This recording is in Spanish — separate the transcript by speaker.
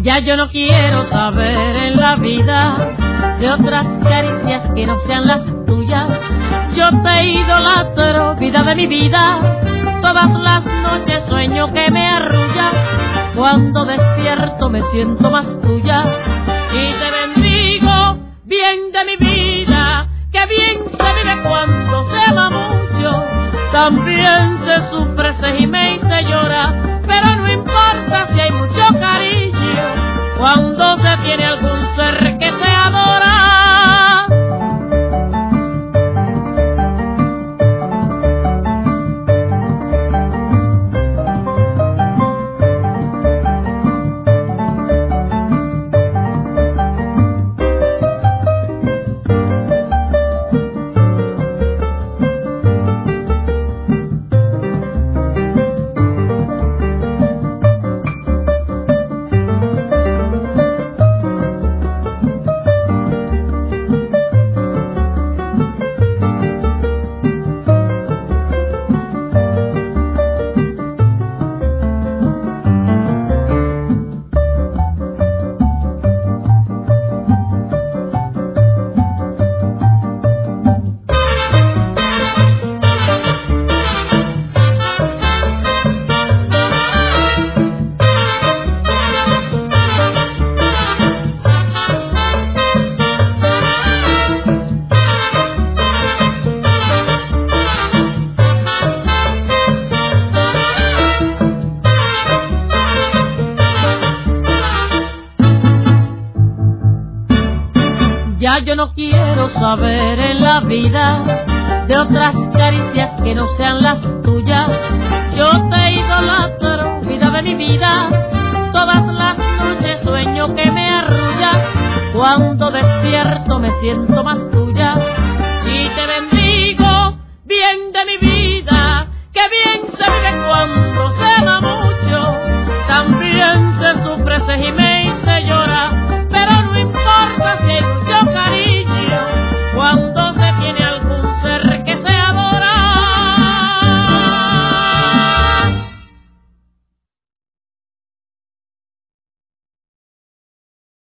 Speaker 1: Ya yo no quiero saber en la vida de otras caricias que no sean las tuyas. Yo te idolatro, vida de mi vida. Todas las noches sueño que me arrulla. Cuando despierto me siento más tuya. Y te bendigo, bien de mi vida, que bien se vive cuando se ama mucho. También se sufre, se gime y se llora, pero no importa si hay mucho cariño cuando se tiene algún ser que se adora. Ya yo no quiero saber en la vida de otras caricias que no sean las tuyas. Yo te idolatro, vida de mi vida. Todas las noches sueño que me arrulla. Cuando despierto me siento más tuya.